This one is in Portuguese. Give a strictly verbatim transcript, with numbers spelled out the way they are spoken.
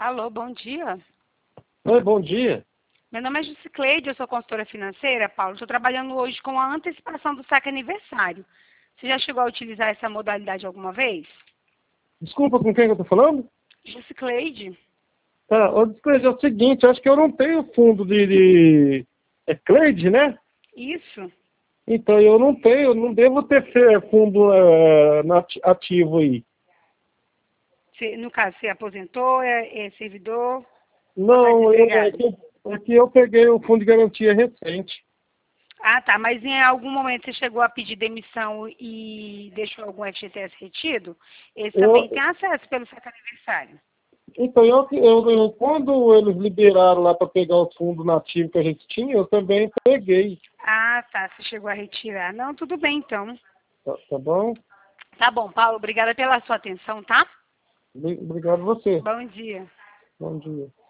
Alô, bom dia. Oi, bom dia. Meu nome é Jusicleide, eu sou consultora financeira, Paulo. Estou trabalhando hoje com a antecipação do saque aniversário. Você já chegou a utilizar essa modalidade alguma vez? Desculpa, com quem eu tô falando? Jusicleide? Tá, ô, Cleide, é o seguinte, acho que eu não tenho fundo de... de... É Cleide, né? Isso. Então, eu não tenho, não devo ter fe- fundo é, nati- ativo aí. Você, no caso, você aposentou, é, é servidor ou está Não, eu, é, desempregado? que, é que eu peguei o fundo de garantia recente. Ah, tá. Mas em algum momento você chegou a pedir demissão e deixou algum F G T S retido? Esse também tem Eu, acesso pelo saque aniversário. então, eu, eu, eu- quando eles liberaram lá para pegar o fundo nativo que a gente tinha, eu também peguei. Ah, tá. Você chegou a retirar. Não, tudo bem, então. Tá, tá bom? Tá bom, Paulo. Obrigada pela sua atenção, tá? Obrigado a você. Bom dia. Bom dia.